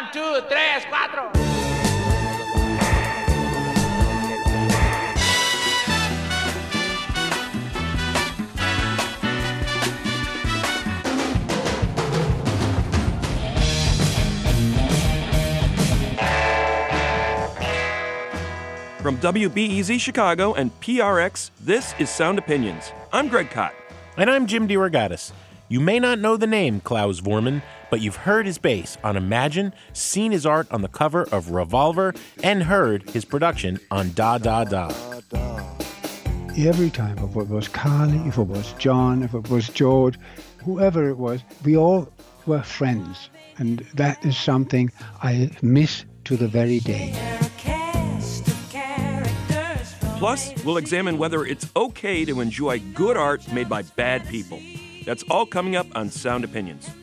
2, 3, 4. From WBEZ Chicago and PRX, this is Sound Opinions. I'm Greg Kot. And I'm Jim DeRogatis. You may not know the name Klaus Voormann, but you've heard his bass on Imagine, seen his art on the cover of Revolver, and heard his production on Da Da Da. Every time, if it was Carly, if it was John, if it was George, whoever it was, we all were friends. And that is something I miss to the very day. Plus, we'll examine whether it's okay to enjoy good art made by bad people. That's all coming up on Sound Opinions.